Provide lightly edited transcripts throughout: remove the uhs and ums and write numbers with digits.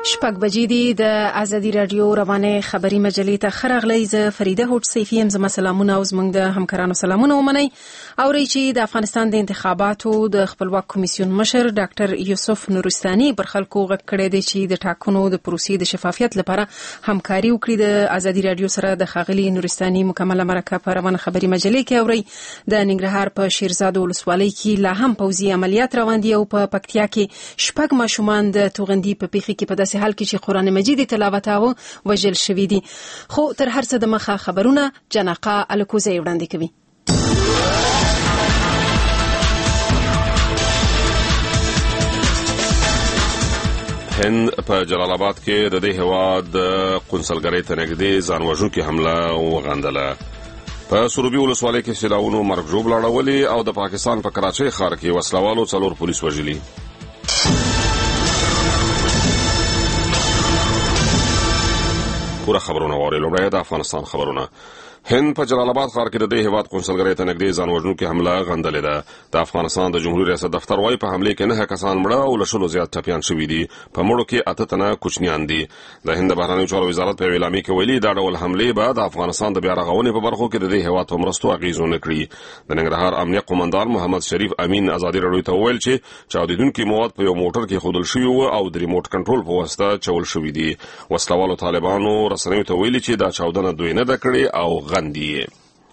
شپږ بجې دي. د ازادي رادیو روانه خبري مجلې ته خرغلی ز فریده هوټ سیفی هم زما سلامونه او زموږ د همکارانو سلامونه ومنئ. اوري چې د افغانستان د انتخاباتو د خپلواک کمیسیون مشر ډاکټر یوسف نورستاني پر خلکو غږ کړی دی چې د ټاکنو د پروسې د شفافیت لپاره همکاري وکړي. د ازادي رادیو سره د خاغلی نورستاني مکمله مرکه په روانه خبري مجلې کې اوري. د ننګرهار په شیرزاد ولسوالۍ کې لا هم پوځي عملیات روان دي او په پکتیا کې شپږ ماشومان د توغندي په پیښه کې په داسې حال کې چې قرآن مجید تلاوت او وجل شوی دي. خو تر هر څه د مخه خبرونه جنقه الکوزی وړاندې کوي. هند په جلال آباد کې د دې هواد قونسلګرۍ ته نږدې ځانوژونکې حمله وغندله. په سروبي ولسوالۍ کې سیلاوونو مرګ ژوبل اړولي او د پاکستان په کراچۍ ښار کې وسلوالو 4 پولیس وژلي. پورا خبرونه واره لومړی د افغانستان خبرونه. هند په جلال آباد ښار کې د دې هواد قونسلګرۍ ته نږدې ځانوژونکې حمله غندلې ده. د افغانستان د جمهوریت ریاست دفتر وايي په حمله کې 9 کسان مړه او له 100 زیات ټپیان شوي دي. په مړو کې 8 تنه کوچنیان دي. د هند بهرنیو چارو وزارت په اعلامیه کې ویلي دا ډول حمله به د افغانستان د بیا رغونې په برخو کې د دې هواد په مرستو اغیزونه کړي. د ننګرهار امنیه قومندان محمد شریف امین ازادي رادیو ته ویل چې چاودیدونکو مواد په یو موټر کې خودل شوی او د ریموټ کنټرول په واسطه چول شوی دي. وسلوالو طالبانو رسنیو ته ویلي چې دا چاودنه دوی نه ده کړې او غندي.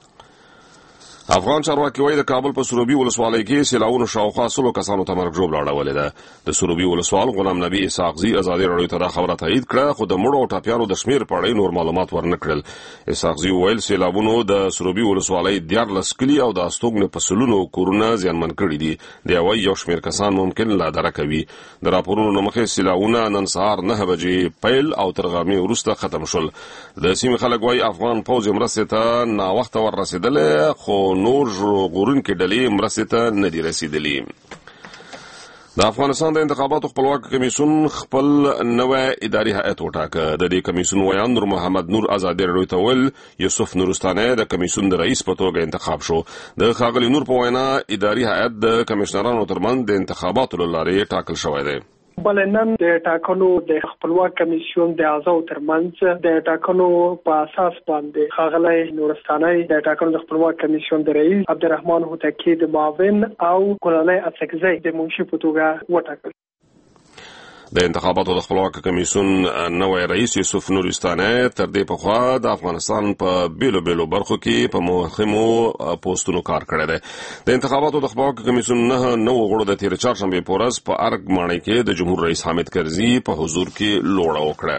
افغان چارواکي وايي د کابل په سروبي ولسوالۍ کې سیلاوونو شاوخوا 100 کسانو ته مرګ ژوبل اړولې ده. د سروبي ولسوال غلام نبی اسحاقزي ازادي رادیو ته دا خبره تایید کړه، خو د مړو او ټپیانو د شمیر په اړه نور معلومات ورنکړل. اسحاقزي ویل سیلاوونو د سروبي ولسوالۍ 14 کلی او د استوګن په سلونو کورونه زیانمن کړي دي. دی وايي یو شمیر کسان ممکن لا درک وي. د راپورونو مخه سیلاوونه نن سهار 9 بجې پیل او تر غرمې وروسته ختم شول. د سیمې خلک وايي افغان پوځ مرسته ته نا وخت ور رسیدل، خو نور غورون کې ډلې مرسته ته نه دي رسیدلي. د افغانستان د انتخاباتو خپلواک کمیسیون خپل نوې اداري هیئت وټاکه. د دې کمیسیون ویان نور محمد نور ازادي رادیو ته ویل یوسف نورستاني د کمیسیون د رئیس په توګه انتخاب شو. د خاغلی نور په وینا اداري هیئت د کمشنرانو ترمنځ د انتخاباتو لپاره ټاکل شوی دی. بلنن د ټاکنو د خپلواک کمیسیون د اعضاو ترمنځ د ټاکنو په اساس باندې خاغلی نورستاني د ټاکنو د خپلواک کمیسیون د رئیس عبدالرحمن هوتکی د معاون او ګلالۍ اڅکزی د منشي په توګه وټاکل. د انتخاباتو د خپلواک کمیسیون نوې رئیس یوسف نورستاني تر دې پخوا د افغانستان په بیلو بیلو برخو کې په مهمو پوسټونو کار کړی دی. د انتخاباتو د خپلواک کمیسیون نو غړو د تیر چهارشنبه په ورځ په ارګ ماڼۍ کې د جمهور رئیس حامد کرزي په حضور کې لوړه وکړه.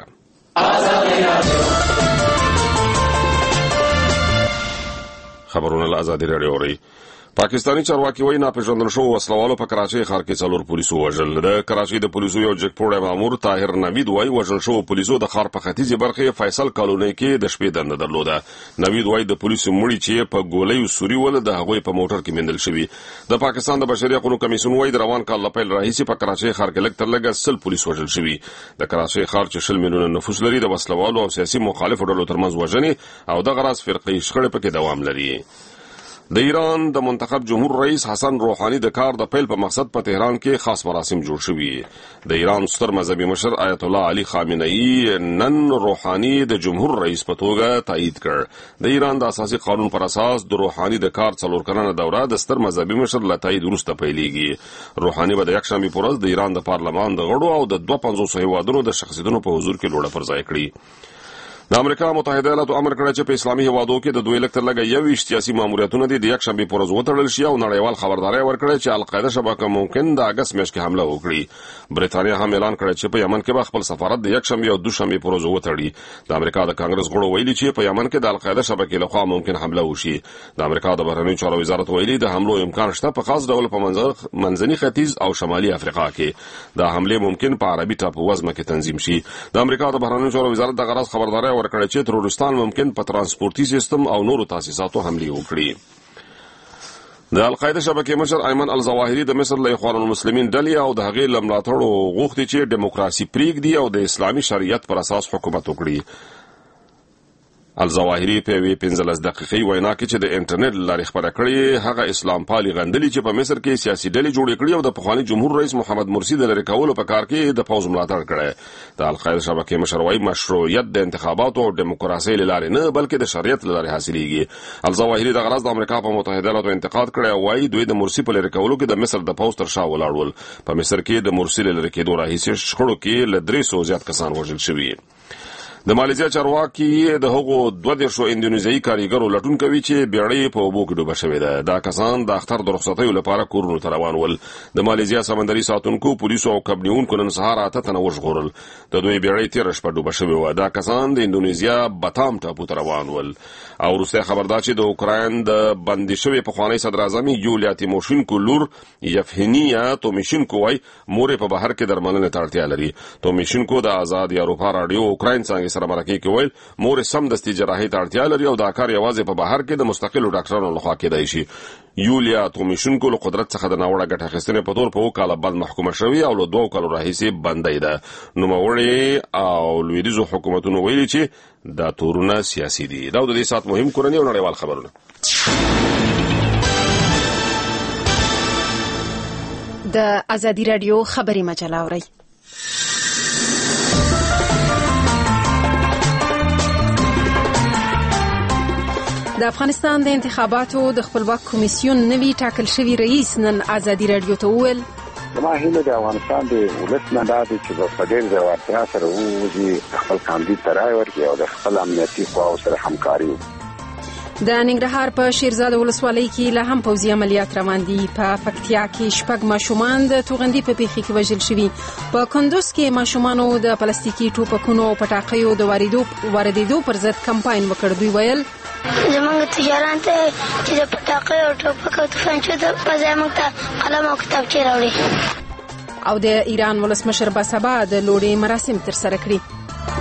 خبرونه له ازادي رادیو اوري. پاکستانی چارواکي وایي ناپېژندل شوو وسلوالو په کراچۍ ښار کې 4 پولیسو وژل. د کراچۍ د پولیسو یو جګپوړی مامور طاهر نوید وایي وژل شوو پولیسو د ښار په ختیځې برخې فیصل کالونۍ کې د شپې دنده درلوده. نوید وایي د پولیسو مړي چې په ګولیو سوري ول د هغوی په موټر کې موندل شوي. د پاکستان د بشري حقوقو کمیسیون وایي د روان کال له پیل راهیسې په کراچۍ ښار کې لږ تر لږه 100 پولیس وژل شوي. د کراچۍ ښار چې 20 میلیونه نفوس لري د وسلوالو او سیاسي مخالفو ډلو ترمنځ وژنې او دغه راز فرقي شخړې پکې دوام لري. د ایران د منتخب جمهور رئیس حسن روحاني د کار د پیل په مقصد په تهران کې خاص مراسم جوړ شوي. د ایران ستر مذهبي مشر آیت الله علي خامنه‌ای نن روحاني د جمهور رئیس په توګه تایید کړ. د ایران د اساسي قانون پر اساس د روحاني د کار 4 کلنه دوره د ستر مذهبي مشر له تایید وروسته پیلېږي. روحاني به د یکشنبه په ورځ د ایران د پارلمان د غړو او د 250 هیوادونو د شخصیتونو په حضور کې لوړه پرځای کړي. د امریکا متحده ایالاتو امر کړی چې په اسلامي هیوادو کې د 2 لک تر لږه 21 سیاسي ماموریتونه دي د یکشنبه په ورځ وتړل شي او نړیوال خبرداري ورکړي چې القاعده شبکه ممکن د اگست میاشتې کې حمله وکړي. بریتانیا هم اعلان کړی چې په یمن کې به خپل سفارت د یکشنبه او دوشنبه په ورځ وتړي. د امریکا د کانګرس غړو ویلي چې په یمن کې د القاعده شبکې لخوا ممکن حمله وشي. د امریکا د بهرنیو چارو وزارت ویلي د حملو امکان شته په خاص ډول په منځني ختیځ او شمالي افریقا کې. د حمله ممکن په عربي ټاپو وزمه کې تنظیم شي. د امریکا د بهرنیو چارو وزارت د غرض خبرداري ورکړي چې تروریستان ممکن په ترانسپورتي سیستم او نورو تاسیساتو حمله وکړي. د القاعده شبکې مشر ایمن الظواهري د مصر له اخوان المسلمین ډلې او د هغې له ملاتړو غوښتي چې دیموکراسي پریږدي او د اسلامي شریعت پر اساس حکومت وکړي. الظواهري په 15 دقیقې وینا کې چې د انټرنیټ لارې خبره کړې هغه اسلام پالي غندلي چې په مصر کې سیاسي ډلې جوړې کړې او د پخوانی جمهور رئیس محمد مرسي د لری کولو په کار کې د فوز ملاتړ کړي د الخير شبکې مشروعي مشروعیت د انتخاباتو او دیموکراسي لارې نه بلکې د شریعت لارې حاصلېږي. الظواهري د غرض د امریکا په متحده ایالاتو انتقاد کړي او وايي دوی د مرسي په لری کولو کې د مصر د فوز تر شا ولاړول. په مصر کې د مرسي لری کېدو راهیسې شخړو کې ل 300 زیات کسان وژل شوي. د ماليزیا چارواکي د هغو 12 اندونیزیایي کاریګرو لټون کوي چې بیړۍ په اوبو کې ډوبه شوې ده. دا کسان د اختر د رخصتیو لپاره کورونو ته روان ول. د ماليزیا سمندري ساتونکو پولیسو او کبنیونکو نن سهار 8 تنه وژغورل. د دوی بیړۍ تیر شپه ډوبه شوې و. دا کسان د اندونیزیا باتام ټاپو ته روان ول. او روسي خبردار چې د اوکراین د بندي شوی پخوانی صدر اعظم یولیا تیموشینکو لور یفهنیا تومیشینکو وايي مور په بهر کې درملنه ته اړتیا لري. تومیشینکو د آزاد اروپا رادیو اوکراین څنګه سره مرکه کې ویل مور سم دستي جراحي ته اړتیا لري او دا کار یوازې په بهر کې د مستقلو ډاکټرانو لخوا کېدای شي. یولیا تومیشینکو له قدرت څخه د ناوړه ګټه اخیستنې په تور په وکاله بند محکومه شوی او له 2 کالو راهیسې بندي ده. نوموړي او لویدیزو حکومتونو ویلي چې دا تورونه سیاسي دي. دا د دې سات مهم کورنی او نړیوال خبرونه. د ازادي رادیو خبري مجله اوري. د افغانستان د انتخاباتو د خپلواک کمیسیون نوی ټاکل شوی رئیس نن ازادي رادیو ته وویل زما هیله د افغانستان د ولس نه ده چې په ډېر ځوړتیا سره وځي خپل کاندید ته رای ورکړي او د خپل امنیتي قواو سره همکاري وکړي. د ننګرهار په شیرزاد ولسوالۍ کې لا هم پوځي عملیات روان دي. په پکتیا کې شپږ ماشومان د توغندي په پیښه کې وژل شوي. په کندوز کې ماشومانو د پلاستیکي ټوپکونو او پټاقیو د واردېدو پر ضد کمپاین وکړ. دوی ویل زمونږ تجاران ته چې د پټاقیو او ټوپکو توفانچو د پځای موږ ته قلم او کتابچې راوړي. او د ایران ولسمشر به سبا د لوړې مراسم ترسره کړي.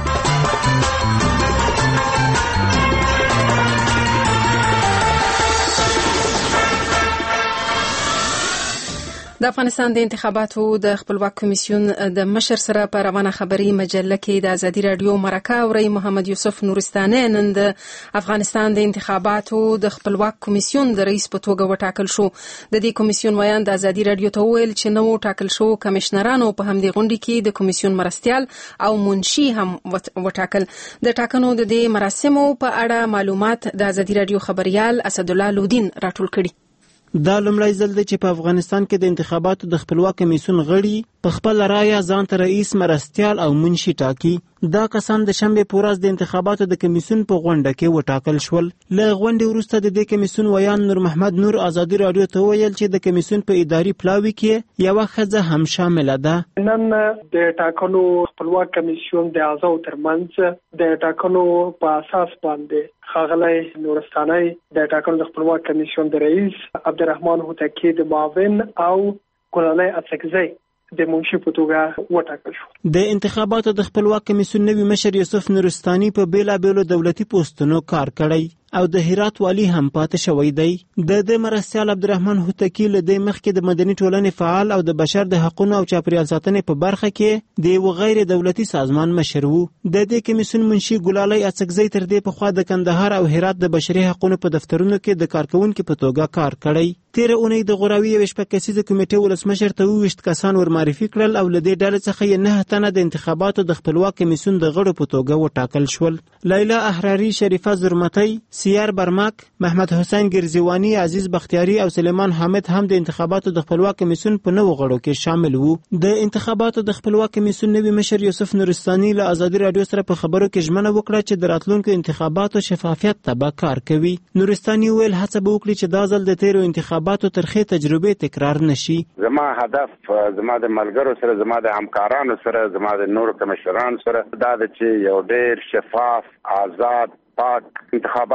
د افغانستان د انتخاباتو د خپلواک کمیسیون د مشر سره په روانه خبري مجله کې د ازادي رادیو مرکه اوري محمد یوسف نورستاني نن د افغانستان د انتخاباتو د خپلواک کمیسیون د رئیس په توګه وټاکل شو. د دې کمیسیون ویان د ازادي رادیو ته ویل چې نو ټاکل شو کمشنرانو په همدې غونډه کې د کمیسیون مرستيال او منشي هم وټاکل. د ټاکنو د دې مراسمو په اړه معلومات د ازادي رادیو خبريال اسد الله لودین راټول کړي. دا لومړی ځل دی چې په افغانستان کې د انتخاباتو د خپلواک کمیسیون غړي په خپل رایه ځان ته رئیس مرستيال او منشي ټاکي. دا کسان د شنبه په ورځ د انتخاباتو د کمیسیون په غونډه کې وټاکل شول. له غونډې وروسته د دې کمیسیون ویان نور محمد نور ازادي رادیو ته ویل چې د کمیسیون په اداري پلاوي کې یو ښځه هم شامل ده. نن د ټاکنو خپلواک کمیسیون د اعضاء ترمنځ د ټاکنو په اساس باندې خاغلی نورستاني د ټاکنو د خپلواک کمیسیون د رئیس عبدالرحمن هوتکی د معاون او ګلالۍ اڅکزۍ د منشي په توګه وټاکل شو. د انتخاباتو د خپلواک کمیسیون نوی مشر یوسف نورستاني په بیلابیلو دولتي پوسټونو کار کړی او د هرات والی هم پاتې شوی دی. د مرستيال عبدالرحمن هوتکی له دې مخکې د مدني ټولنې فعال او د بشر د حقوقو او چاپیریال ساتنې په برخه کې د یو غیر دولتي سازمان مشر وو. د دې کمیسیون منشي ګلالۍ اڅکزۍ تر دې په خوا د کندهار او هرات د بشري حقوقو په دفترونو کې د کارکونکو په توګه کار کړی. تیر اونۍ د غوراوي او شپږ کسیزه کمیټې ولسمشر ته 20 کسان ورمعرفي کړل او له دې ډلې څخه 9 تنه د انتخاباتو د خپلواک کمیسیون د غړو په توګه وټاکل شول. لیلا احراری، شریفه زرمتی، سیار برمک، محمد حسین ګرزیوانی، عزیز بختیاری او سلیمان حامد هم د انتخاباتو د خپلواک کمیسیون په نوو غړو کې شامل وو. د انتخاباتو د خپلواک کمیسیون نوی مشر یوسف نورستاني له ازادي رادیو سره په خبرو کې ژمنه وکړه چې د راتلونکو انتخاباتو شفافیت ته به کار کوي. نورستاني ویل هڅه به وکړي چې دا ځل د تیرو انتخاباتو ترخې تجربه تکرار نشي. زما هدف زما د ملګرو سره، زما د همکارانو سره، زما د نورو کمشنرانو سره دا چې یو ډېر شفاف، آزاد، پاک انتخابات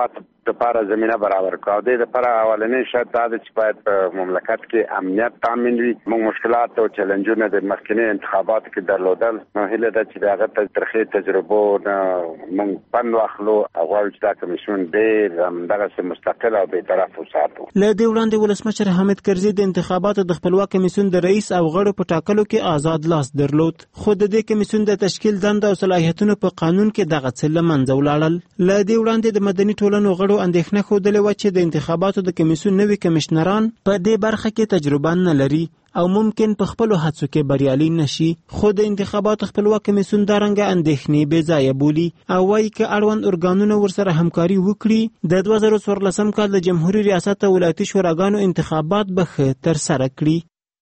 لپاره زمينه برابر کړو. د لپاره اولنې شرط دا دی چې باید په مملکت کې امنیت تامین وي. موږ مشکلات او چیلنجونه د مخکنی انتخاباتو کې درلودل، نو هیله ده چې دغه ترخې تجربو موږ پند واخلو او غواړو چې دا کمیسیون ډېر دغه مستقل او بی‌طرف وساتو. له دې وړاندې ولسمشر حامد کرزي د انتخاباتو د خپلواک کمیسیون د رئیس او غړو په ټاکلو کې آزاد لاس درلود، خو د دې کمیسیون د تشکیل دنده او صلاحیتونو په قانون کې دغه څه له منځه ولاړل. له دې وړاندې د مدني ټولنو غړو اندېښنه ښودلې وه چې د انتخاباتو د کمیسیون نوي کمشنران په دې برخه کې تجربه نه لري او ممکن په خپلو هڅو کې بریالي نشي. خو د انتخاباتو خپلواک کمیسیون دا رنګه اندېښنې بې ځایه بولي او وایي که اړوند ارګانونه ورسره همکاري وکړي د 2014 کال د جمهوري ریاست او ولایتي شوراګانو انتخابات به ښه ترسره کړي.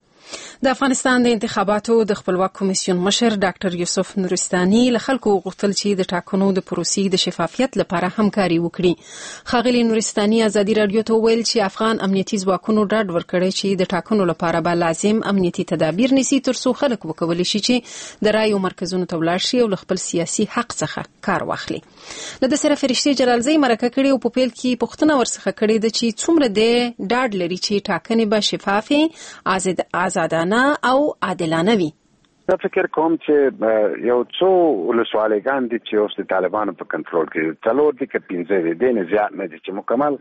د افغانستان د انتخاباتو د خپلواک کمیسیون مشر ډاکټر یوسف نورستاني له خلکو غوښتل چې د ټاکنو د پروسې د شفافیت لپاره همکاري وکړي. ښاغلي نورستاني ازادي رادیو ته ویل چې افغان امنیتي ځواکونو ډاډ ورکړی چې د ټاکنو لپاره به لازم امنیتي تدابیر نیسي ترڅو خلک وکولی شي چې د رایو مرکزونو ته ولاړ شي او له خپل سیاسي حق څخه کار واخلي. له د سره فرشتي جلالزی مرکه کړي او په پیل کې پوښتنه ورڅخه کړې ده چې څومره د ډاډ لري چې ټاکنې به شفافې، آزادانه او عادلانه وي. زه فکر کوم چې یو څو ولسوالیګان دي چې اوس د طالبانو په کنټرول کې 4 دي که 15 دي، نه زیات نه دي چې مکمل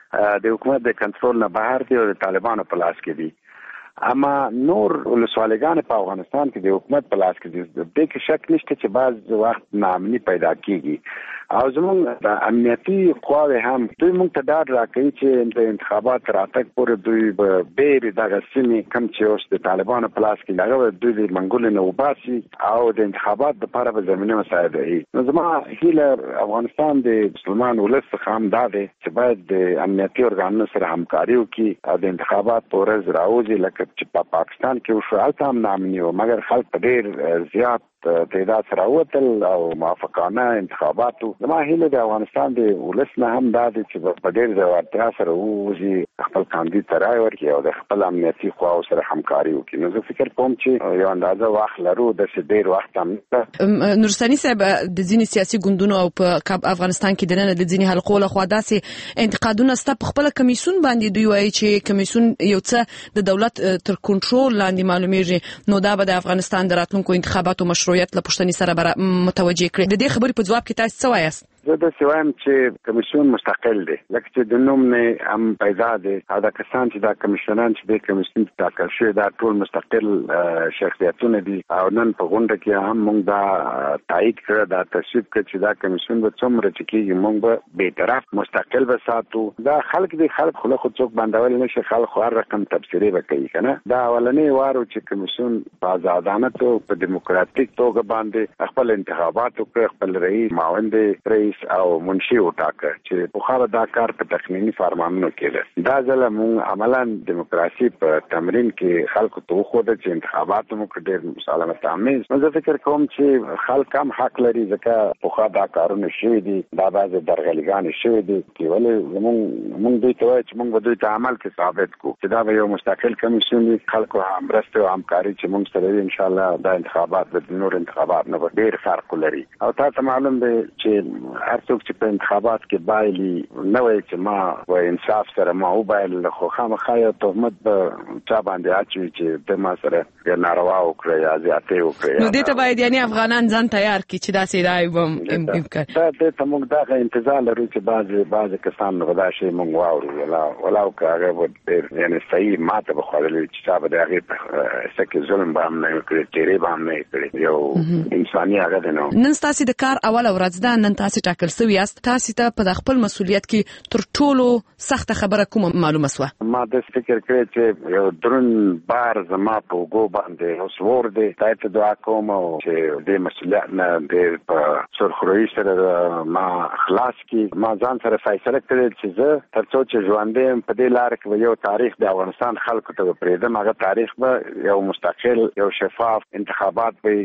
د حکومت د کنټرول نه بهر دي او د طالبانو په لاس کې دي. اما نور ولسوالیګان په افغانستان کې د حکومت په لاس کې دي. د دې کې شک نشته چې بعض وخت ناامني پیدا کیږي او زموږ د امنیتي قواوې هم دوی موږ ته ډاډ راکوي چې د انتخابات راتګ پورې دوی به ډېرې دغه سیمې کم چې اوس د طالبانو په لاس کې هغه دوی د منګولې نه وباسي او د انتخابات دپاره به زمینه مساعد وي. نو زما هیله افغانستان د مسلمان ولس څخه هم دا دی چې باید د امنیتي ارګانونو سره همکاري وکړي او د انتخابات په ورځ راوځي لکه چې په پاکستان کې وشو، هلته هم ناامني و مګر خلک په ډېر زیات تعداد سره وتل او موافقانه انتخاباتو. زما هیله د افغانستان د ولس نه هم دا دی چې په ډېر ځوړتیا سره ووځي خپل کاندید ته رای ورکړي او د خپل امنیتي قواو سره همکاري وکړي. نو زه فکر کوم چې یو اندازه وخت لرو، داسې ډېر وخت هم نه. نورستاني صاحب، د ځینې سیاسي ګوندونو او په افغانستان کې دننه د ځینې حلقو لخوا داسې انتقادونه ستا په خپله کمیسیون باندې دوی وایي چې کمیسیون یو څه د دولت تر کنټرول لاندې معلومیږي، نو دا به د افغانستان د راتلونکو انتخاباتو مشروعیت له پوښتنې سره متوجه کړي. د دې خبرې په ځواب کې تاسو څه وایاست؟ زه داسې وایم چې کمیسیون مستقل دی، لکه چې د نوم نه هم پیدا دی او دا کسان چې دا کمیشنران چې د کمیسیون ټاکل شوي دا ټول مستقل شخصیتونه دي او نن په غونډه کې هم موږ دا تایید کړه، دا تصویب کړه چې دا کمیسیون به څومره چې کېږي موږ به بیطرف مستقل به ساتو. دا خلک دي، خلک خو څوک بندول نشي، خلک هر رقم تبصرې به کوي که نه. دا اولنی وار چې کمیسیون په آزادانه توګه په دیموکراتیک توګه باندې خپل انتخابات وکړي، خپل رئیس، معاون رئیس او منشي وټاکه چې په خاله دا کار په تخمینی فرمانونو کې دا ځل موږ عملاً دیموکراسي په تمرین کې خلکو ته وښوده چې انتخابات موږ ډېر مسالمت آمیز. نو زه فکر کوم چې خلک هم حق لري ځکه په خوا دا کارونه شوي دي، دا بعضې درغلیګانې شوي دي چې ولې موږ دوی ته وایو چې موږ به دوی ته عمل کې ثابت کړو چې دا به یو مستقل کمیسیون وي، خلکو مرسته او همکاري چې موږ سره وي، انشاءالله دا انتخابات د نور انتخابات نه به ډېر فرق ولري. او تاسو معلوم دی چې هر څوک چې په انتخابات کې بایلي نه وایي چې ما و انصاف سره ما وبایل، خو خامخا یو تهمت به چا باندې اچوي چې د ما سره یا ناروا وکړه یا زیاتې وکړه. نو دې ته باید یعنې افغانان ځان تیار کړي چې داسې رایې به امکان دې ته موږ دغه انتظار لرو چې بعضې کسان به دا شی موږ واورو ولاو که هغه به ډېر یعنې صحیح ماته به خوړلی چې چا به د هغې په حصه کې ظلم به هم نه یې کړی، تیرې به هم نه یې کړی، یو انساني هغه دی. نو نن ستاسې د کار اوله ورځ ده، نن تاسې ټاکل سوي یاست، تاسې ته په خپل مسؤلیت کې تر ټولو سخته خبره کومه معلومه سوه؟ ما داسې فکر کړی چې یو دروند بار زما په اوږو باندې اوس ور دی، خدای ته دعا کوم چې دې مسؤلیت نه ډېر په سرخوروي سره ما خلاص کړي. ما ځان سره فیصله کړې چې زه تر څو چې ژوندی یم په دې لاره کې به یو تاریخ د افغانستان خلکو ته به پرېږدم، هغه تاریخ به یو مستقل، یو شفاف انتخابات به.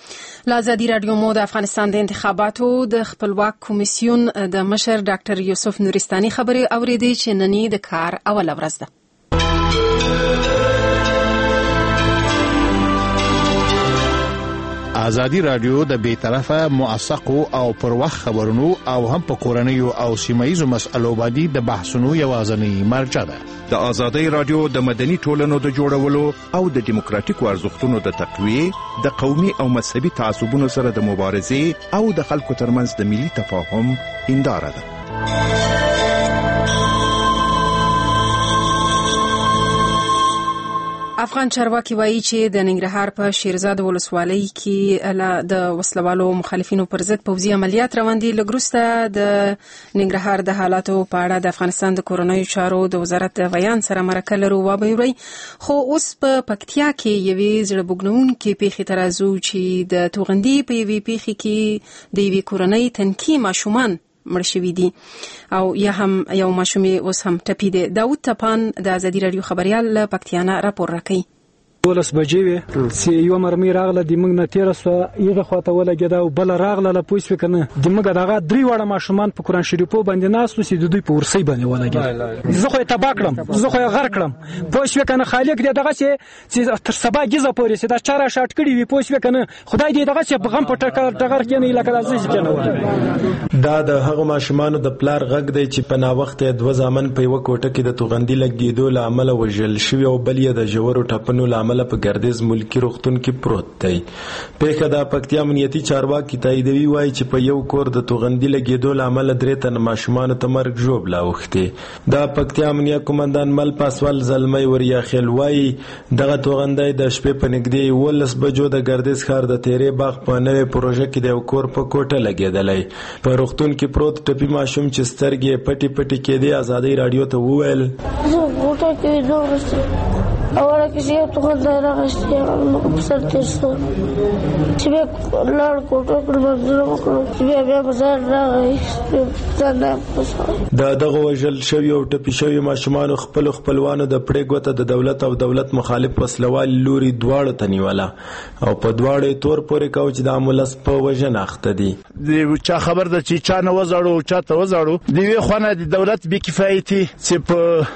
له ازادي رادیو مو د افغانستان د انتخاباتو د خپلواک کمیسیون د مشر ډاکټر یوسف نورستاني خبرې اورېدې چې نن د کار اوله ورځ ده. ازادي رادیو د بیطرفه موثقو او پر وخت خبرونو او هم په کورنیو او سیمایي مسألو باندې د بحثونو یوازینی مرجع ده. د ازادي رادیو د مدني ټولنو د جوړولو او د دیموکراتیکو ارزښتونو د تقویه، د قومي او مذهبي تعصبونو سره د مبارزې او د خلکو ترمنځ د ملي تفاهم هنداره ده. افغان چارواکي وایي چې د ننګرهار په شیرزاد ولسوالۍ کې د وسلوالو مخالفینو پر ضد پوځي عملیات روان دي. لږ وروسته د ننګرهار د حالاتو په اړه د افغانستان د کورنیو چارو د وزارت د بیان سره مرکه لرو وابوي. خو اوس په پکتیا کې یوې زړه بوږنونکې پیښې ته راځو چې د توغندي په یوې پیښې کې د یوې کورنۍ تنکي ماشومان مړ شوي دي او یا هم یو ماشوم اوس هم ټپي دی. داود تپان د ازادي رادیو خبريال له پکتیا نه راپور راکوي. 12 بجې وې چې یو مرمۍ راغله د موږ نه تیر سو یغه خواته ولګیدا او بل راغله له پوښ وکنه د موږ دغه درې وړه ماشومان په قران شریفو باندې ناس نو د دوی په ورسۍ باندې ولګید. زه خو تبا کړم، زه خو غر کړم، پوښ وکنه خالق دې دغه چې تر سبا گیزه پورې چې دا چاره شاټ کړی وي پوښ وکنه خدای دې دغه چې بغم په ټکر کې نه لکه لازم کنه. دا د هغه ماشومان د پلار غږ دی چې په نا وخت دوه ځامن په یو کوټه کې د توغندي لګیدو لامل وژل شوی او بل یې د جوړو ټپنو لامل په ګردیز ملکی روغتون کې پروت دی. پیښه د پکتیا امنیتي چارواکي تاییدوي وایي چې په یو کور د توغندي لګیدو لامل 3 تن ماشومان ته مرګ ژوبلا وخته. د پکتیا امنیه قومندان مل پاسوال زلمي وریا خل وایي دغه توغندای د شپې په نږدې 12 بجو د ګردیز ښار د تیرې باغ په نوې پروژه کې د یو کور په کوټه لګیدلای. په روغتون کې پروت ټپي ماشوم چې سترګې پټي پټي کېدې ازادي رادیو ته وویل غوټه کې دوه اوله کې تو خدای راغشتي نو په سر ترسو چې به لړ کوټو پر باندې وکړو چې بیا بازار راغی. دغه وژل شوی او ټپي شوی ماشومان خپلوانو د پړې ګوته د دولت او دولت مخالف وسلوال لوري دواړه تنیواله او په دواړه تور پورې کاو چې د امولس په وژنه اخته دي. د چا خبر ده چې چا نه وزړو چا ته وزړو دی وی خونه د دولت بې کفایتي چې په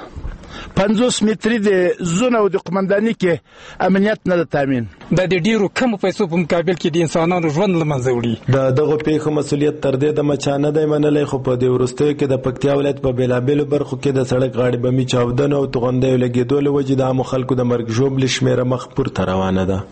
50 متری د زونه او د قومنداني کې امنیت نه تامین د ډیرو کم پیسو په مقابل کې د انسانانو ژوند لمنځه وړي. دغه پیښه مسولیت تر دې د مچانه دی منلای خو په دې ورستیو کې د پکتیا ولایت په بیلابېلو برخو کې د سړک غاړې بمي چاودنه او توغندۍ لګیدو له وجې د عامو خلکو د مرګ ژوبلې شمیره مخ پورته روانه ده.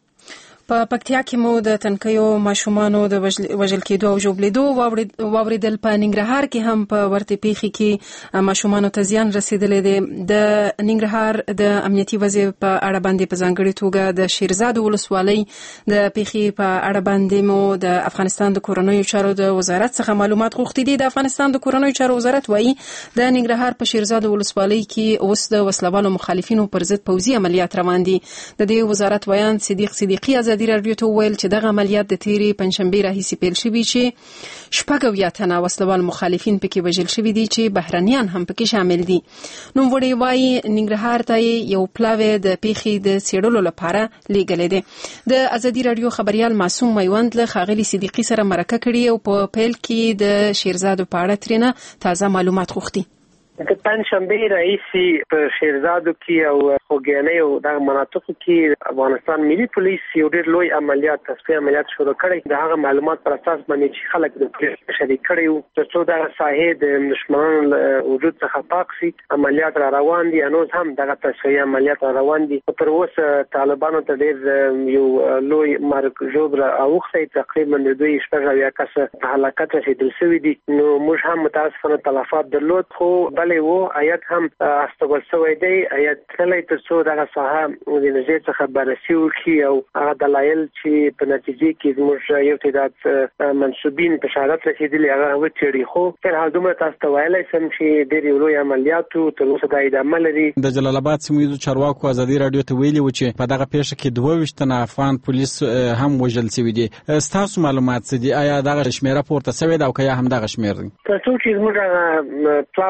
په پکتیا کې مو د تنکیو ماشومانو د وژل کېدو او ژوبلیدو واوریدل. په ننګرهار کې هم په ورته پیښې کې ماشومانو ته زیان رسیدلی دی. د ننګرهار د امنیتي وضع په اړه باندې په ځانګړې توګه د شیرزاد ولسوالۍ د پیښې په اړه باندې مو د افغانستان د کورنیو چارو د وزارت څخه معلومات غوښتي دي. د افغانستان د کورنیو چارو وزارت وایي د ننګرهار په شیرزاد ولسوالۍ کې اوس د وسلوالو مخالفینو پر ضد پوځي عملیات روان دي. د دې وزارت ویان صدیقي ازادي رادیو ته ویل چې دغه عملیات د تیرې پنځشنبې راهیسې پیل شوي چې 80 تنه وسلوال مخالفین پکې وژل شوي دي چې بهرنیان هم پکې شامل دي. نوموړی وایي ننګرهار ته یو پلاوی د پیښې د څېړلو لپاره لیږلی دی. د ازادي رادیو خبريال معصوم میوند له ښاغلي صدیقي سره مرکه کړې او په پیل کې د شیرزادو په اړه ترېنه تازه معلومات غوښتي. د پنځشنبې راهیسې په شیرزادو کې او خوږیانۍ او دغه مناطقو کې افغانستان ملي پولیس یو ډېر لوی تصفیه عملیات شروع کړی. د هغه معلومات پر اساس باندې چې خلک د پولیس شریک کړي وو ترڅو دغه ساحې د دشمنانو وجود څخه پاک شي. عملیات را روان دي، انوز هم دغه تصفیه عملیات را روان دي. تر اوسه طالبانو ته ډېر یو لوی مرګ ژوبله اوښتی. تقریبا د دوی 80 کسه په هلاکت رسېدل شوي دي. نو موږ هم متاسفانه تلفات درلود خو و آیت هم استقبال شوی دی. آیت تللی ترڅو دغه ساحه د نږدې څخه بررسي وکړي او هغه دلایل چې په نتیجې کې زموږ یو تعداد منسوبین په شهادت رسېدلي هغه وڅېړي. خو تر هغه دومره تاسو ته ویلی شم چې ډېر یو لوی عملیاتو تر اوسه دا ادامه لري. د جلال آباد سیمه ییزو چارواکو ازادي رادیو ته ویلي و چې په دغه پیښه کې 22 تنه افغان پولیس هم وژل شوي دي. ستاسو معلومات څه دي؟ آیا دغه شمیره پورته شوې ده او که یا هم دغه شمیر دی؟ تر څو چې زموږ پلاوی برته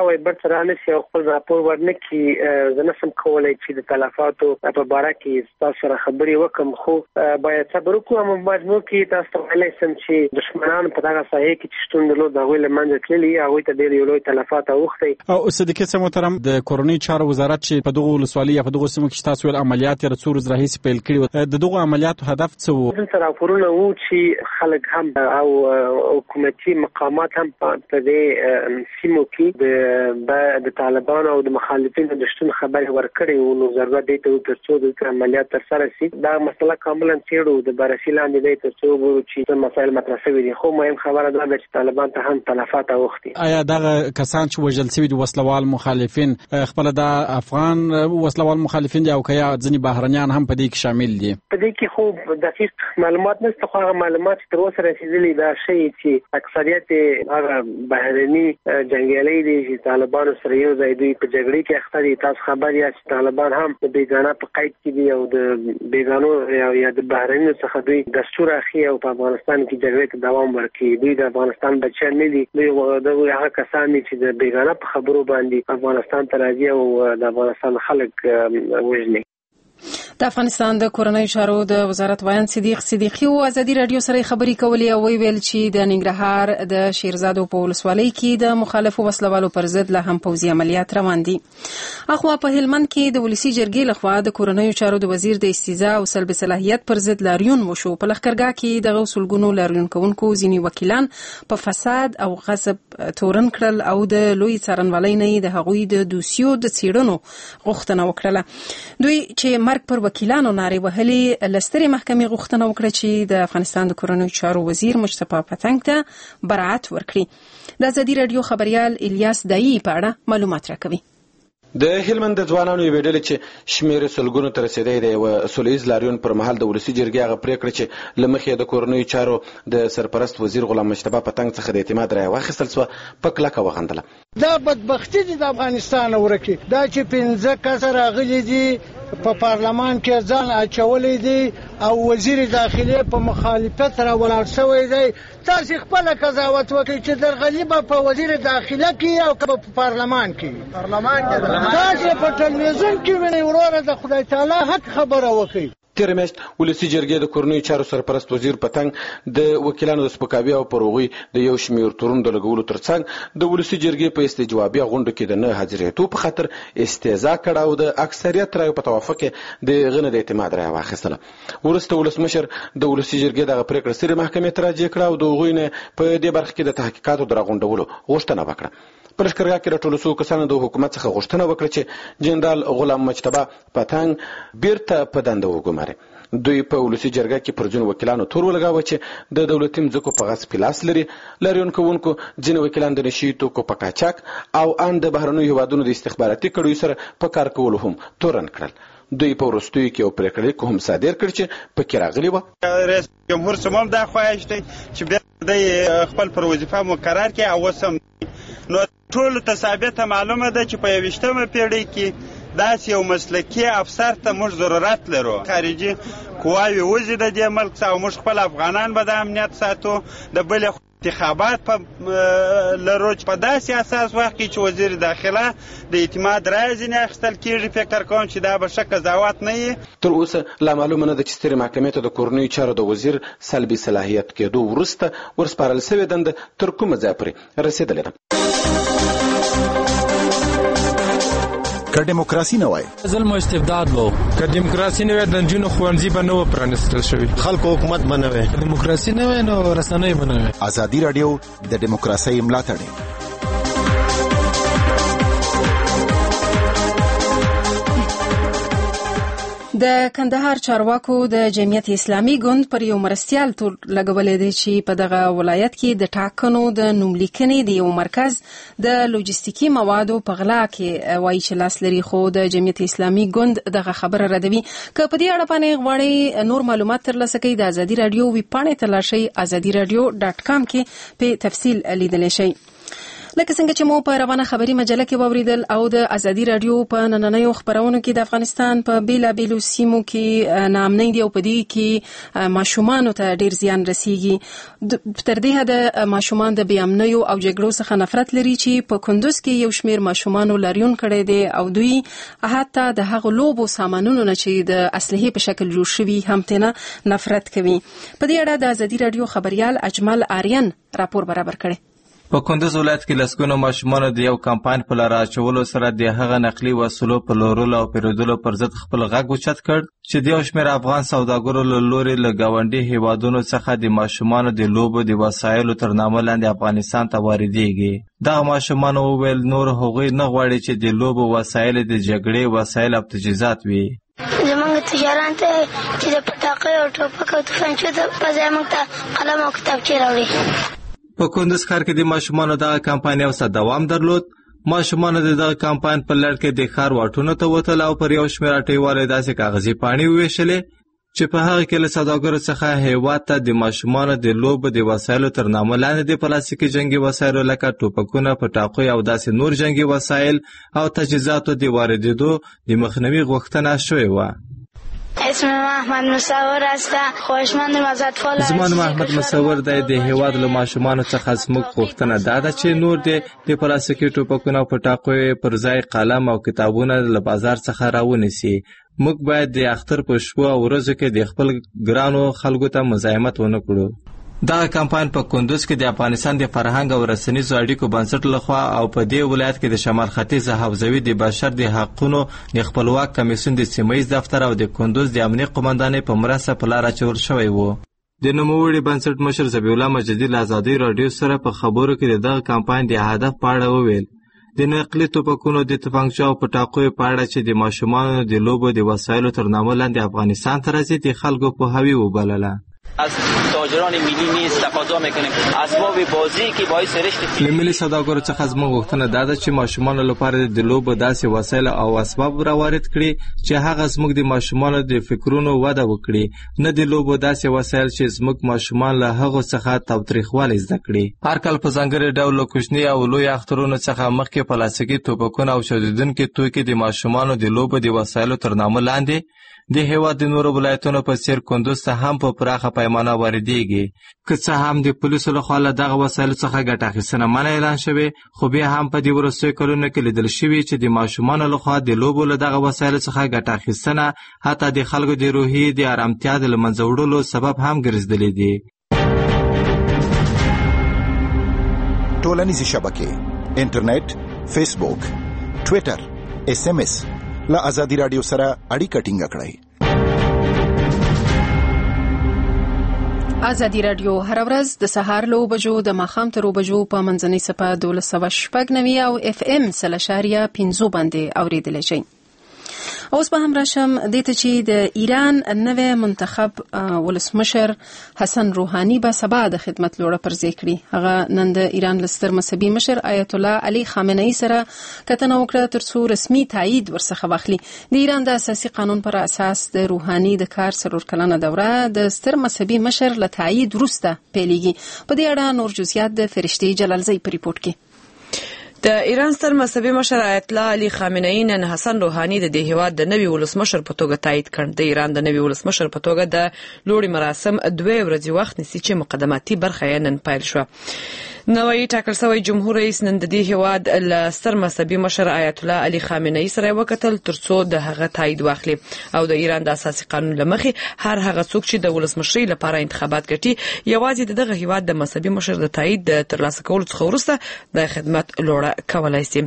رانسي او خپل راپور ورنکړي زه نشم کولای چې د تلفاتو په باره کې تاسو سره خبرې وکم خو باید صبر وکړو او مجموع کې تاسو ویلای سم چې دشمنان په دغه ساحه کې چې شتون درلود هغوی له منځه تللي هغوی ته ډېر لوی تلفات اوښتي. او صدیقي صاحب محترم د کورنۍ چارو وزارت چې په دغه ولسوالۍ یا په دغه سیمو کې تاسو ول عملیات یې څو ورځې راهیسې پیل کړي د دغه عملیاتو هدف څه و؟ دلته راپورونه وو چې خلک هم او حکومتي مقامات هم په دې سیمو کې د طالبانو او د مخالفینو د شتون خبرې ورکړې وو نو ضرورت دی ته څو د عملیات ترسره شي. دا مسله کاملا څېړو د بررسي لاندې دی ته څو وګورو چې مسایل مطرح شوي دي خو مهم خبره دا ده چې طالبان ته هم تلفات اوښتي. آیا دغه کسان چې وژل شوي دي وسلوال مخالفین خپل د افغان وسلوال مخالفین دي او که یا ځینې بهرنیان هم په دې کې شامل دي؟ په دې کې خو دقیق معلومات نشته خو هغه معلومات چې تر اوسه رسېدلي دا ښیي چې اکثریت هغه بهرني جنګیالي دي چې طالبانو سره یو ځای دوی په جګړې کې اخته دي. تاسو خبر یاست چې طالبان هم د بیګانه په قید کې دي او د بیګانو یا د بهرنیو څخه دوی دستور اخلي او په افغانستان کې جګړې ته دوام ورکوي. دوی د افغانستان بچیان نه دي، دوی هغه کسان دي چې د بیګانه په خبرو باندې افغانستان ته راځي او د افغانستان خلک وژني. د افغانستان د کورنۍ چارو د وزارت وایان صدیقي او ازادي رادیو سره خبرې کولې او ویل چې د ننګرهار د شیرزادو په ولسوالۍ کې د مخالفو وسلوالو پر ضد له هم پوځي عملیات روان دي. اخوا په هلمند کې د ولسی جرګې لخوا د کورنۍ چارو د وزیر د استیزا او سلب صلاحیت پر ضد لاریون وشو. په لښکرګاه کې د غوسلګونو لاریون کوونکو ځینې وکیلان په فساد او غصب تورن کړل او د لوی څارنوالۍ نه د هغوی د دوسیو د څېړنو غوښتنه وکړه. دوی چې مرګ پر وکیلانو نارې وهلې لسترې محکمې غوښتنه وکړه چې د افغانستان د کورنۍ چارو وزیر مصطفی پتنګ ته براءت ورکړي. د ازادي رادیو خبريال الیاس دایی په اړه معلومات راکوي. د هلمند د ځوانانو یوې ډلې چې شمېر سلګونو ته رسېدی دی یوه سوله ییز لاریون پر مهال د ولسي جرګې هغه پرېکړه چې له مخې د کورنیو چارو د سرپرست وزیر غلام مصطفی پتنګ څخه د اعتماد رایه واخیستل سوه په کلکه وغندله. دا بدبختي دي د افغانستان ورکې دا چې 15 کسه راغلي دي په پارلمان کې ځان اچولی دی او وزیر داخلي په مخالفت را ولاړ شوی دی. تاسو خپل قضاوت وکړئ چې درغلي به په وزیر داخله کې او په پارلمان کې تاسو په ټلویزیون کې وینئ وروره د خدای تعالی حق خبره وکړئ. تیر میاشت ولسی جرګې د کورنیو چارو سرپرست وزیر پتنګ د وکیلانو د سپکاوي او پر هغوی د یو شمېر تورونو د لګولو ترڅنګ د ولسي جرګې په استجوابي غونډو کې د نه حاضرېدو په خاطر استهزا کړه او د اکثریت رایو په توافق د هغه نه د اعتماد رایه واخیستله. وروسته ولسمشر د ولسي جرګې دغه پرېکړه سترې محکمې ته راجع کړه او د هغوی نه په دې برخه کې د تحقیقاتو د راغونډولو غوښتنه وکړه. په لښکرګاه کې راټولو شوو کسانو د حکومت څخه غوښتنه وکړه چې جنرال غلام مصطفی پتنګ بیرته په دنده وګماري. دوی په ولسي جرګه کې پر ځینو وکیلانو تور ولګاوه چې د دولتي مځکو په غصب لاس لري. لاریون کوونکو ځینې وکیلان د نشي توکو په قاچاق او ان د بهرنیو هیوادونو د استخباراتي کړیو سره په کار کولو هم تورن کړل. دوی په وروستیو کې یو پرېکړه هم صادر کړ چې پکې راغلي وه رئیس جمهور سمم دا خواهش دی چې بیا د خپل پر وظیفه مقرر کړي او وسم نو ټول ته ثابته معلومه ده چې په 21مه پیړۍ کې داسې یو مسلکي افسر ته موږ ضرورت لرو. خارجي قواوې وځي د دې ملک څخه او موږ خپل افغانان به د امنیت ساتو. د بلې انتخابات په لرو چې په داسې اساس وخت کې چې وزیر داخله د اعتماد رایه ځینې اخیستل کېږي فکر کوم چې دا به ښه قضاوت نه وي. تر اوسه لا معلومه نه ده چې سترې محکمې ته د کورنیو چارو د وزیر سلبي صلاحیت کېدو وروسته ورسپارل شوې دنده تر کومه ځایه پورې رسېدلې ده. که دیموکراسي نه وای ظلم او استبداد وو، که دیموکراسي نه وای د نجونو ښوونځي به نه و پرانیستل شوي، خلکو حکومت به نه وای، دیموکراسي نه وای نو رسنۍ به نه وای. ازادي رادیو د دیموکراسۍ ملاتړ. د کندهار چارواکو د جمعیت اسلامي ګوند پر یو مرستیال تور لګولې دی چې په دغه ولایت کې د ټاکنو د نوملیکنې د یو مرکز د لوجستیکي موادو په غلا کې وایي چې لاس لري. خو د جمعیت اسلامي ګوند دغه خبره ردوي. که په دې اړه باندې غواړئ نور معلومات ترلاسه کړئ د ازادي رادیو ویب پاڼې ته لاړ شئ azadiradio.com کې په تفصیل لیدلی شئ. لکه څنګه چې مو په روانه خبري مجله کې واوریدل او د ازادي رادیو په نننیو خبرونو کې د افغانستان په بیلابیلو سیمو کې ناامنۍ دی او په دې کې ماشومانو ته ډیر زیان رسیږي. تر دې حده ماشومان د بې امنیو او جګړو څخه نفرت لري چې په کندوز کې یو شمیر ماشومانو لاریون کړی دی او دوی حتی د هغو لوبو سامانونو نه چې د اسلحې په شکل جوړ شوي هم تنه نفرت کوي. په دې اړه د ازادي رادیو خبريال اجمل آریان راپور برابر کړی. په کندوز ولایت کې لسګونو ماشومانو د یو کمپاین په لار اچولو سره د هغه نقلي وسلو په لورولو او پیرودلو پر ضد خپل غږ اوچت کړ چې د یو شمېر افغان سوداګرو له لوري له ګاونډي هیوادونو څخه د ماشومانو د لوبو د وسایلو تر نامه لاندې افغانستان ته واردېږي. دغه ماشومانو وویل نور هغوی نه غواړي چې د لوبو وسایل د جګړې وسایل او تجهیزات وي. زمونږ تجاران ته چې د پټاقۍ او ټوپک او توپنچو په ځای موږ ته قلم او کتابچې راوړي. په کندوز ښار کې د ماشومانو دغه کمپاین یو څه دوام درلود. ماشومانو د دغه کمپاین په لړ کې د ښار واټونو ته وتل او پر یو شمېر اټیوالو داسې کاغذي پاڼې وویشلې چې په هغه کې له سوداګرو څخه هیواد ته د ماشومانو د لوبو د وسایلو تر نامه لاندې د پلاستیکي جنګي وسایلو لکه ټوپکونه، پټاقۍ او داسې نور جنګي وسایل او تجهیزاتو د واردېدو د مخنیوي غوښتنه شوې وه. اسم محمد مصور است. خوشمند مزدفال. زما نوم محمد مصور دی. د هیواد له ماشومانو څخه زموږ غوښتنه دا ده چې نور د پلاستیکي ټوپکونو او پټاقیو پر ځای قلم او کتابونه له بازار څخه راونیسي. موږ باید د اختر په شپو او ورځو کې د خپل ګرانو خلکو ته مزاحمت ونه کړو. دغه کمپاین په کندوز کې د افغانستان د فرهنګ او رسنیزو اړیکو بنسټ لخوا او په دې ولایت کې د شمال ختیځ حوزوي د بشر د حقوقو د خپلواک کمیسیون د سیمه‌ییز دفتر او د کندوز د امنیت قومندانۍ په مرسته په لار اچول شوی و. د نوموړي بنسټ مشر ذبیح الله مجدي له ازادي رادیو سره په خبرو کې د دغه کمپاین د هدف په اړه وویل. د نقلي توپکونو د تفنګچو او پټاقیو په اړه چې د ماشومانو د لوبو د وسایلو تر نامه لاندې افغانستان ته راځي د خلکو پوهاوی وبلله. از تاجران ملی نیز تقاضا میکنیم اسباب بازی که باعث رشد ملی سوداګرو څخه زموږ غوښتنه دا ده چې ماشومانو لپاره د لوبو داسې وسایل او اسباب راوارد کړي چې هغه زموږ د ماشومانو د فکرونو وده وکړي، نه د لوبو داسې وسایل چې زموږ ماشومان له هغو څخه تاوتریخوالی زده کړي. هر کال په ځانګړي ډول له کوچني او لوی اخترونو څخه مخکې پلاستیکي توپکونه او شدیدونکي توکي د ماشومانو د لوبو د وسایلو تر نامه لاندې د هیواد د نورو ولایتونو په څیر کندوز ته هم په پراخه پیمانه واردېږي. که څه هم د پولیسو لخوا له دغه وسایلو څخه ګټه اخیستنه منع اعلان شوې، خو بیا هم په دې وروستیو کلونو کې لیدل شوي چې د ماشومانو لخوا د لوبو له دغه وسایلو څخه ګټه اخیستنه حتی د خلکو د روحي د ارامتیا د له منځه وړلو سبب هم ګرځېدلې دي. ټولنیزې شبکې، انټرنیټ، فیسبوک، ټویټر، SMS له ازادي رادیو سره اړیکه ټینګه کړئ. ازادي رادیو هر ورځ د سهار له بجو د ماښام تر بجو په منځنۍ صفه 1290 او FM 0.5 باندې اوریدل شي. اوس به هم راشم دته چې د ایران نوې منتخب ولسمشر حسن روحاني به سبا د خدمت لوړه پرځې کړي. هغه نن د ایران لستر مذهبي مشر آیت الله علي خامنه‌ای سره کتنه وکړه ترڅو رسمي تایید ورڅخه واخلي. د ایران د اساسي قانون پر اساس د روحاني د کار 3 کلنه دوره د ستر مذهبي مشر له تایید وروسته پیلېږي. په دې اړه نور جزئیات د فرشتي جلالزی په ریپورت کې. د ایران ستر مذهبي مشر آیت الله علي خامنه‌ای نن حسن روحاني د دې هیواد د نوي ولسمشر په توګه تایید کړ. د ایران د نوي ولسمشر په توګه د لوړي مراسم 2 ورځې وخت نیسي چې مقدماتي برخه یې نن پیل شو. نوی ټاکل شوی جمهور رئیس نن د دې هیواد له ستر مذهبي مشر آیت الله علي خامنه‌ای سره وکتل ترڅو د هغه تایید واخلي او د ایران د اساسي قانون لمخې هر هغه څوک چې د ولسمشرۍ لپاره انتخابات ګټي یوازې دغه هیواد د مذهبي مشر د تایید د ترلاسه کولو څخه وروسته د خدمت لوړه کولای شي.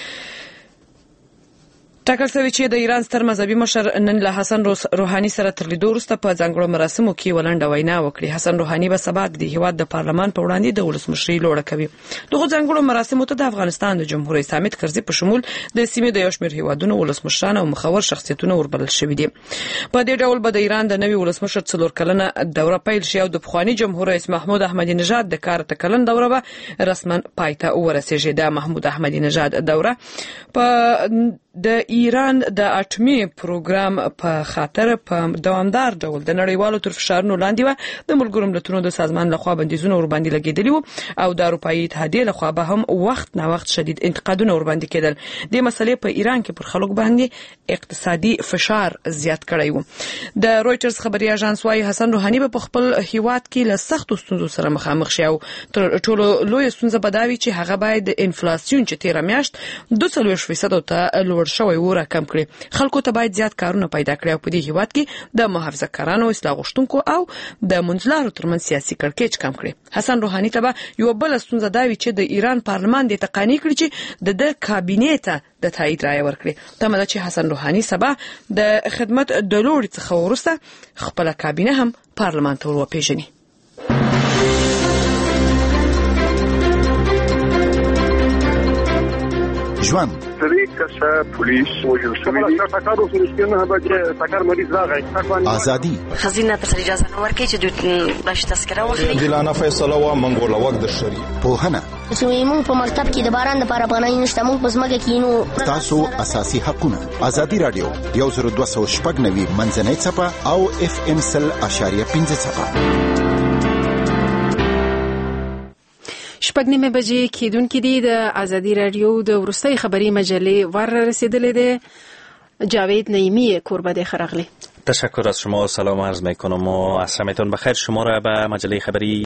ټاکل شوی چې د ایران ستر مذهبي مشر نن له حسن روحاني سره تر لیدو وروسته په ځانګړو مراسمو کې ولنډه وینا وکړي. حسن روحاني به سبا د هیواد د پارلمان په وړاندې د ولسمشرۍ لوړه کوي. دغه ځانګړو مراسمو ته د افغانستان د جمهور رئیس حامد کرزي په شمول د سیمې د یو شمېر هیوادونو ولسمشران او مخور شخصیتونه وربلل شوي دي. په دې ډول به د ایران د نوي ولسمشر 4 کلنه دوره پیل شي او د پخوانی جمهور رئیس محمود احمدی نژاد د کار 8 کلن دوره به رسما پای ته ورسیږي. د محمود احمدی نژاد دوره په د ایران د اټومي پروګرام په خاطر په دوامدار ډول د نړیوالو تر فشارونو لاندې و د ملګرو ملتونو د سازمان لخوا بندیزونه ور باندې لګیدلي وو او د اروپایي اتحادیې لخوا به هم وخت نه وخت شدید انتقادونه ور باندې کېدل. د مسلې په ایران کې پر خلکو باندې اقتصادي فشار زیات کړی و. د رويټرز خبري اژانس وايي حسن روحاني په خپل هیواد کې له سختو ستونزو سره مخامخ شو. تر ټولو لوی ستونزه بداوي چې هغه باید د انفلاسیون چې تیر میاشت 2.4% ته لوړ شوی و را کم کړي. خلکو ته باید زیات کارونه پیدا کړي او په دې هیواد کې د محافظه کارانو اصلاح غوښتونکو او د منځلارو ترمنځ سیاسي کړکېچ کم کړي. حسن روحاني ته یو بل ستونزه دا وی چې د ایران پارلمان د تقانی کړی چې د کابینې ته د تایید رائے ورکړي. تمه ده چې حسن روحاني سبا د خدمت د لوړ څخه ورسته خپل کابینه هم پارلمان ته ورپېژني. ژوند پولیس وجل شوی ازادي خزینه تر اجازه نه ورکړي چې دوی باش تذکره واخلي. دلانه فیصله و منګول وخت د شری پوهنه چې موږ په مکتب کې د باران لپاره پناه نشته موږ پس مګه کینو. تاسو اساسي حقونه ازادي رادیو 102.9 منځنۍ صفه او FM 100.5 صفه. شپږ نیمه بجې کېدونکې دي. د ازادي رادیو د ورستۍ خبري مجلې ور رسیدلې ده. جاوید نعیمی کوربه د خرغلی. تشکر از شما. سلام عرض میکنم و عصرتون بخیر. شما را به مجله خبری